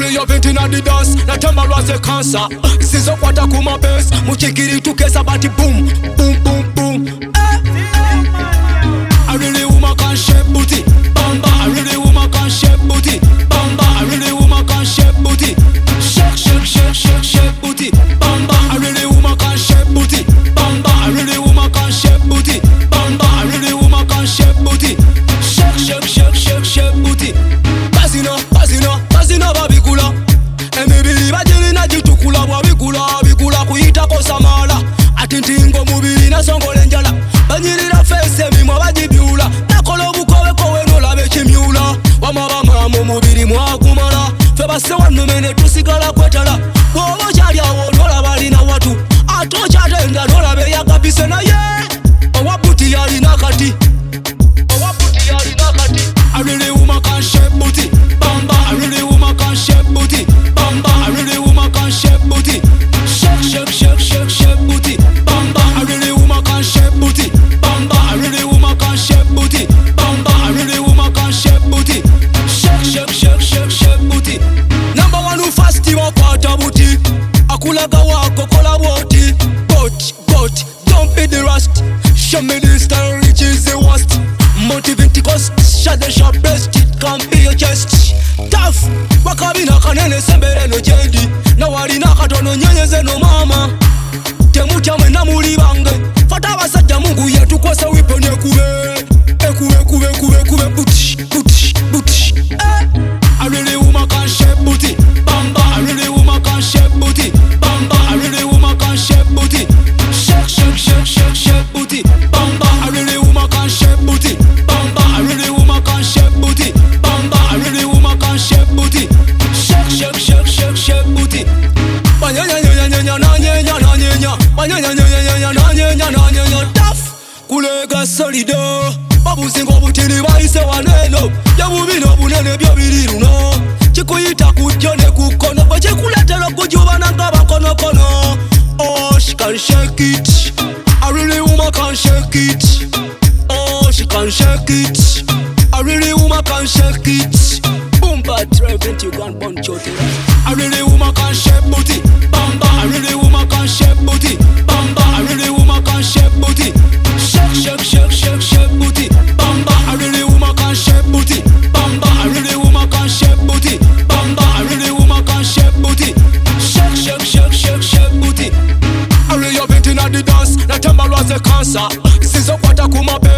Hurry up into the dance, na temba was a cancer. Sizo kwata kuma bass, muchikiri tukesa bati boom, boom, boom, boom. I really woman can shape booty, bamba. I really woman can shape booty, bamba. I really woman can shape booty, shake, shake, shake, shake, shake booty, bamba. I really woman can shape booty, bamba. I really woman can shape booty, bamba. I really woman can shape booty, shake, shake, shake, shake, shake booty. Basina, basina, basina babikula. Emibili bajili na jitukula babikula, babikula kuita kosamala. Atintingo mubili na songole njala. Banyirira fese mimwa bajibyula. Nakola obukowe kowe nolabe kimyula. Wamabama mu mubiri mwakumala. Fe basse wannumene tusigala kwetala. Bwoba kyali awo nolaba alina watu. Ate okyatenda nolabe yakapise naye. Owabuti yalina kati. Owabuti yalina kati. I really woman can shape booty, bamba. I really woman can shape booty, bamba. I really woman can shape booty, shake, shake, shake, shake, shake booty, bamba. I really woman can shape booty, bamba. I really woman can shape booty, bamba. I really woman can shape booty, shake, shake, shake, shake, shake booty. Number one who fast wakwata booty, akulaga wako kola boti, but don't be the rust. Show me the style, which is the worst. Motivate cost, shut the shop best. It can't be your chest. Tough, wakabina kanene sembere no jendi. Na wali na katono nyenyeze no mama. Temucha mwena muli bange. Fata basajja mungu yetu kwa sa wipo nye kube. Kube booty, booty, booty. I really woman can shape booty, bamba. I really woman can shape booty, bamba. I really woman can shape booty, shake, shake, shake, shake, shake booty, bamba. I really woman can shape booty, bamba. I really woman can shape booty, bamba. I really woman can shape booty, shake, shake, shake, shake, shake booty. Banyanya nyanya nyanya nyanya nyanya nyanya. Banyanya nyanya nyanya nyanya nyanya nyanya. Tough, kulega solido. Babusingo butini bayise waneno. Yabubino bunene byo biriruno. Chikuyita kujone kukono. Bachikuletera kujubana ngaba kono kono. Oh, she can shake it. I really woman can shake it. Oh, she can shake it. I really woman can shake it. Boom, bad event you can punch out. I really woman can shape booty, bamba. I really woman can shape booty, bamba. I really woman can shape booty, shake, shake, shake, shake, shake booty, bamba. I really woman can shape booty, bamba. I really woman can shape booty, bamba. I really woman can shape booty, shake, shake, shake, shake, shake booty. I really up into the dance, na temba was a cancer. Sizo kwata kuma